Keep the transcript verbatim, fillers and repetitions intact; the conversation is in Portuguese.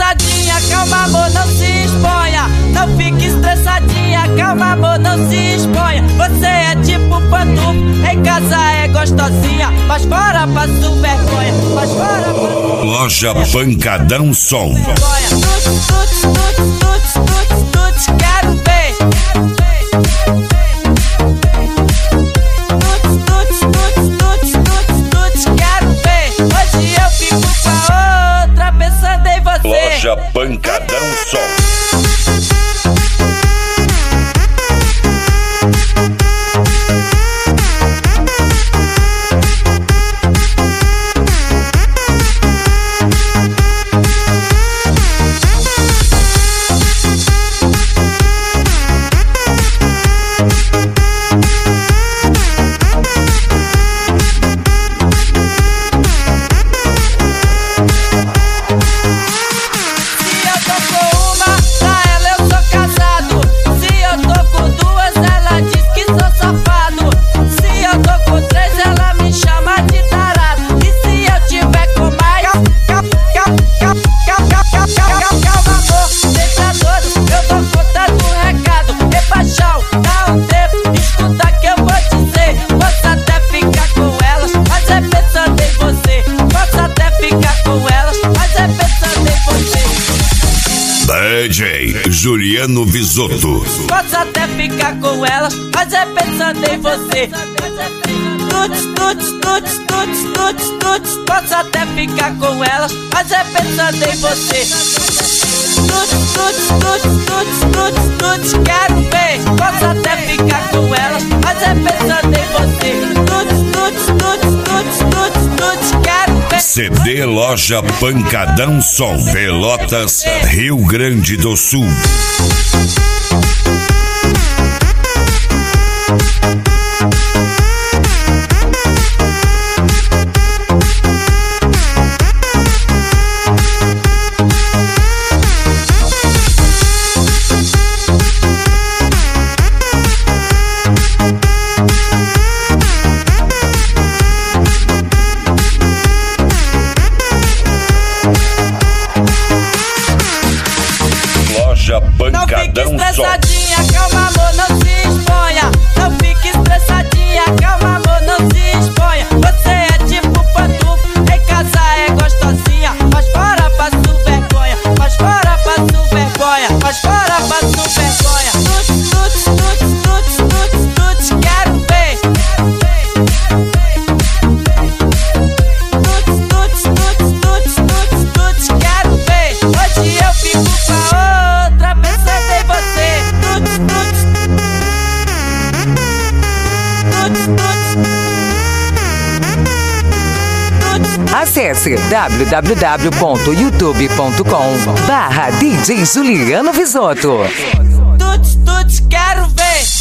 estressadinha, calma amor, não se exponha. Não fique estressadinha, calma amor, não se exponha. Você é tipo pantufa, em casa é gostosinha, mas fora passo vergonha, mas fora passo... Loja Pancadão Som. Tuts, tuts, tuts, tuts, tuts, tuts, quero ver. Tuts, tuts, tuts, tuts, tuts, tuts, quero ver. Hoje eu fico com a outra pensando em você. Loja Pancadão Som. D J Juliano Visotto. Posso até ficar com elas, mas é pensando em você. Tuts, tuts, tuts, tuts, tuts, tuts. Posso até ficar com elas, mas é pensando em você. Tuts, tuts, tuts, tuts, tuts, tuts, quero ver. Posso até ficar com elas, mas é pensando em você. Tuts, tuts, tuts, tuts, tuts, tuts, quero ver. C D Loja Pancadão Som, Pelotas, Rio Grande do Sul. Pancadão Não fique Som. estressadinha, calma amor, não se exponha. Não fique estressadinha, calma amor, não se exponha. Você é tipo pantufa, em casa é gostosinha, mas fora passo vergonha, mas fora passo vergonha, mas fora passo vergonha. Tuts, tuts, tuts, tuts, tuts, tuts, quero ver. Tuts, tuts, tuts, tuts, tuts, tuts, quero ver. Hoje eu fico com a outra pensando em você. Tuts, tuts, tuts, tuts, tuts. Acesse w w w ponto youtube ponto com barra D J Juliano Visotto. Tuts, tuts, quero ver.